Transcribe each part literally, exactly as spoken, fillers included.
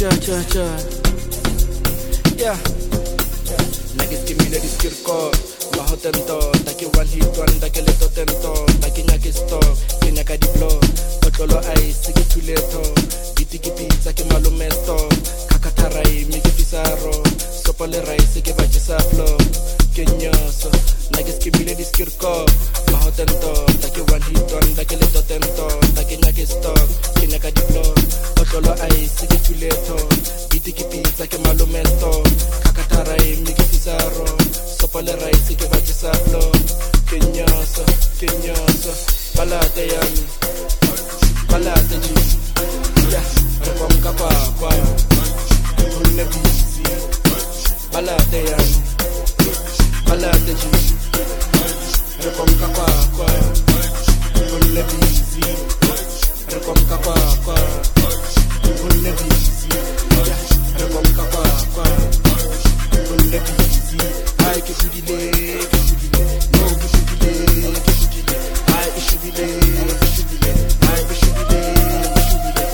cha cha cha. Yeah. Nagis kimile diskirko. Mahotento, taki one hit one, taki leto tento, taki nyakisto, kinyaka diplo, otolo ai, siki tuleto, giti giti, taki malumesto, kakatarai, miki pisaro, sopole rai, siki bachisaplo, kenyoso, nagis kimile diskirko, mahotento, taki one hit one, taki leto tento, taki nyakisto, kinyaka diplo, otolo ai, siki tuleto, giti giti, taki malumesto, kakatarai, miki pisaro, sopole rai, siki bachisaplo, kenyoso, kenyoso, balate yami, balate ji, yeah, repom kapa kwa, unne busy, balate yami, balate ji, repom kapa kwa, unne busy, repom kapa kwa, unne busy, yeah, repom kapa kwa, unne busy, I can do delay, no, you should delay, you should delay, I should delay, you should delay, I should delay, you should delay.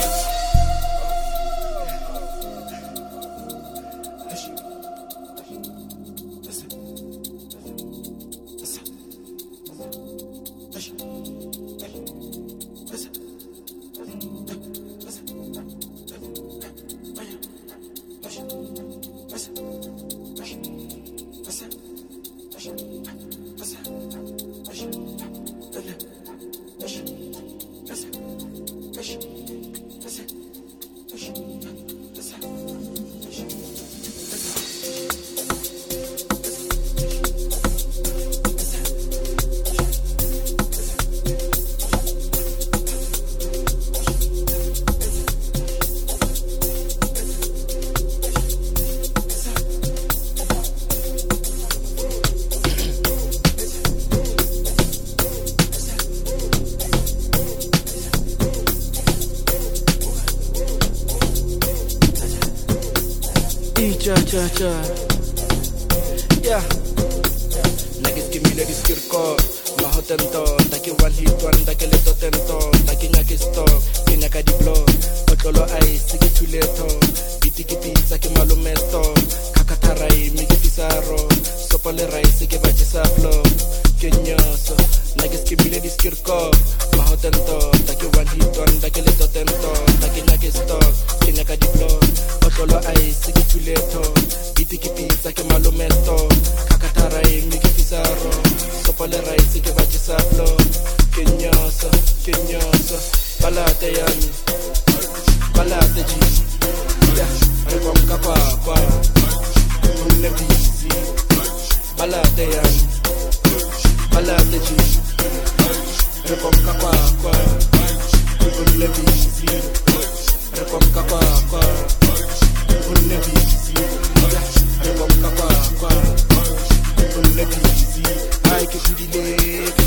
Cha cha cha. Yeah. Nagis kimile diskirko, mahotento, taki one hit one, taki leto tento, taki nyakisto, kinyaka diplo, otolo ai, siki tuleto, giti giti, taki malumesto, kakatarai, miki pisaro, sopole rai, siki bachisaplo, kenyoso, nagis kimile diskirko, mahotento, taki one hit one, taki leto tento, taki nyakisto, kinyaka diplo, otolo ai, siki tuleto, giti giti, taki malumesto, kakatarai, miki pisaro, sopole rai, siki bachisaplo, kenyoso, kenyoso, balate yami, balate ji, yeah, repom kapa kwa, unne busy, balate yami, balate ji, repom kapa kwa, unne busy, repom kapa kwa, unne busy, yeah, repom kapa kwa, unne busy, I can do delay.